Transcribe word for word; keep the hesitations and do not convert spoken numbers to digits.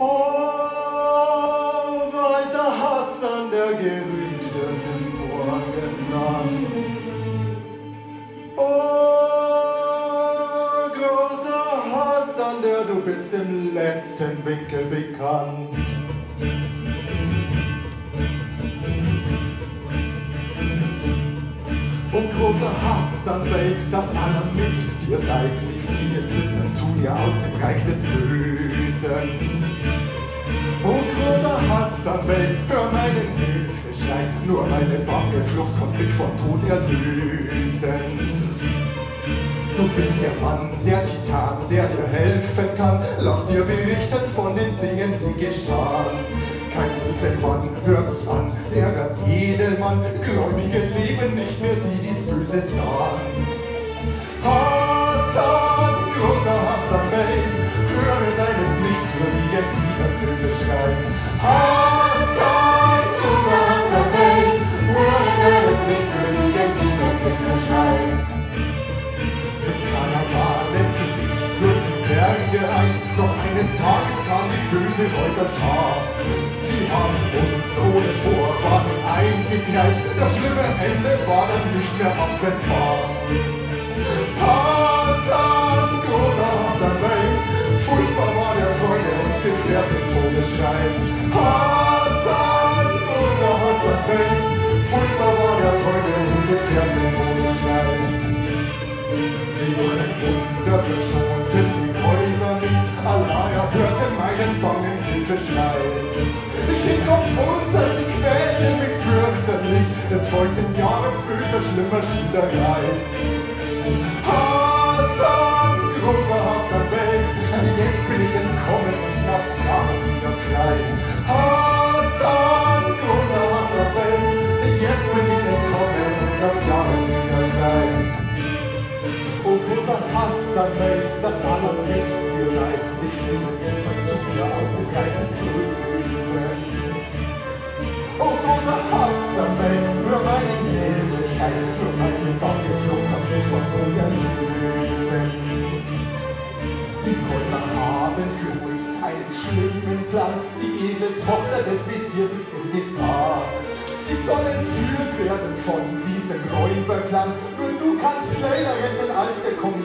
Oh, weißer Hassan, der gerühmt wird im Morgenland. Oh, großer Hassan, der du bist im letzten Winkel bekannt. Und großer Hassan Bey, dass alle mit dir seid, lief mir zitternd zu dir aus dem Reich des Bösen. Oh großer Hassan Bey, hör meinen Hilfeschrei, nur meine bange Flucht kommt mich vom Tod erlösen. Du bist der Mann, der Titan, der dir helfen kann, lass dir berichten von den Dingen, die geschahen. Kein Mann, hör mich an, der Edelmann, Gläubige leben nicht mehr, die dies Böse sahen. Hassan, großer Hassan Bey, höre deines Lichts, hör mir das Hilfeschrei. Hassan, großer Hassan Bey, höre deines Lichts, hör mir das Hilfeschrei. Mit Karawanen zog ich durch die Berge einst, doch eines Tages kam die böse Räuberschar. Sie haben uns ohne Vorwarnung eingekreist, das schlimme Ende war dann nicht mehr abwendbar. Hassan, großer Hassan Bey, furchtbar war der Freude und gefährdet Todesschrei. Hassan, großer Hassan Bey, furchtbar war der Freude und gefährdet Todesschrei. Wie durch ein Wunder verschonten die Räuber nicht, Allah erhörte meinen bangen Hilfeschrei. Ich hing Kopf unter, sie quälten mich fürchterlich, es folgten Jahre böser, schlimmer Schiederei. Hassan, großer Hassan Bey, jetzt bin ich entkommen und nach Jahren wieder frei. Hassan, großer Hassan Bey, jetzt bin ich entkommen und nach Jahren wieder frei. Oh großer Hassan Bey, dass Allah mit dir sei, ich nehme zurück zu dir aus dem Reich des Bösen. Oh großer Hassan Bey, hör meinen Hilfeschrei, nur meine bange Flucht hat mich von Hunger lösen. Die Räuber haben für Huld einen schlimmen Plan, die edle Tochter des Wesirs ist in Gefahr. Sie soll entführt werden von diesem Räuberclan, nur du kannst leider retten, als der kommt